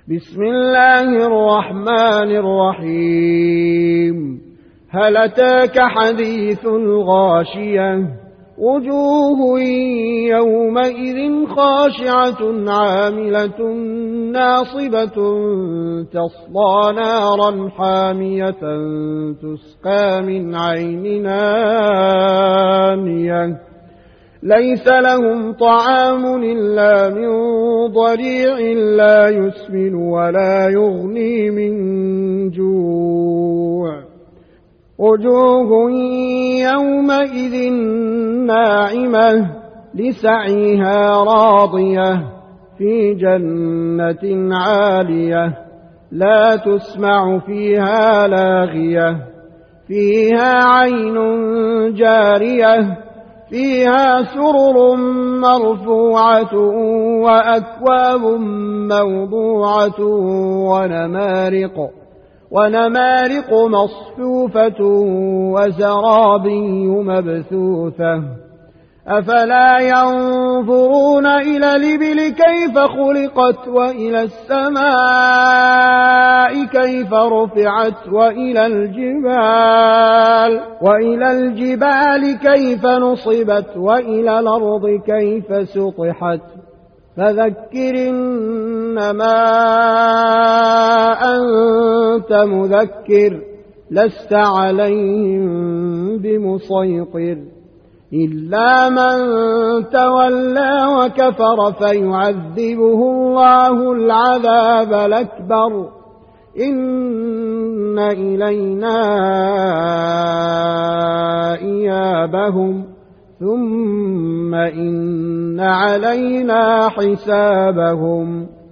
بسم الله الرحمن الرحيم. هل أتاك حديث الغاشية؟ وجوه يومئذ خاشعة عاملة ناصبة تصلى نارا حامية تسقى من عين آنية ليس لهم طعام إلا من ضريع لا يسمن ولا يغني من جوع. وجوه يومئذ ناعمة لسعيها راضية في جنة عالية لا تسمع فيها لاغية فيها عين جارية فيها سرر مرفوعة وأكواب موضوعة ونمارق مصفوفة وزرابي مبثوثة. أفلا ينظرون إلى الإبل كيف خلقت وإلى السماء كيف رفعت وإلى الجبال كيف نصبت وإلى الأرض كيف سطحت. فذكر إنما أنت مذكر لست عليهم بمسيطر إلا من تولى وكفر فيعذبه الله العذاب الأكبر. إن إلينا إيابهم ثم إن علينا حسابهم.